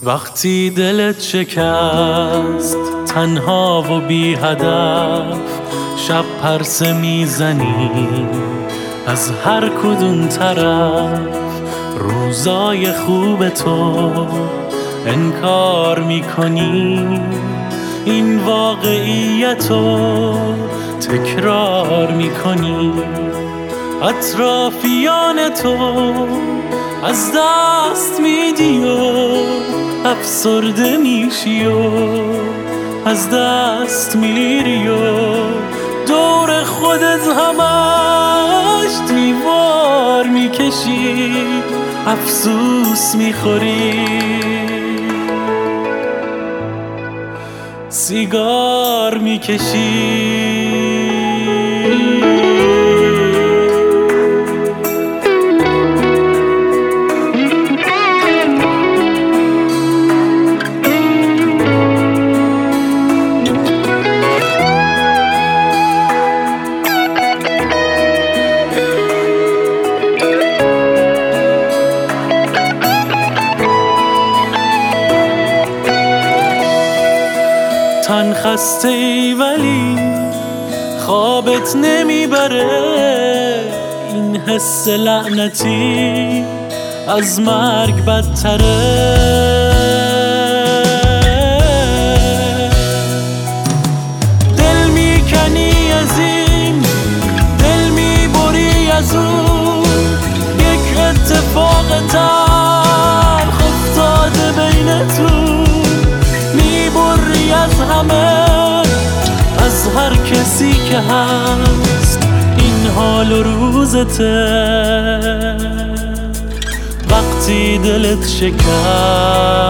وقتی دلت شکست تنها و بی هدف، شب پرسه میزنی از هر کدوم طرف. روزای خوب تو انکار میکنی، این واقعیتو تکرار میکنی. اطرافیان تو از دست میدی و افسرده میشی و از دست میری و دور خودت همش دیوار میکشی، افسوس میخوری، سیگار میکشی. تن خسته ای ولی خوابت نمیبره، این حس لعنتی از مرگ بدتره. دل میکنی از این، دل میبری از اون، یک اتفاق تلخ افتاده بینتون. میبری از همه، از هر کسی که هست، این حال و روزته. وقتی دلت شکست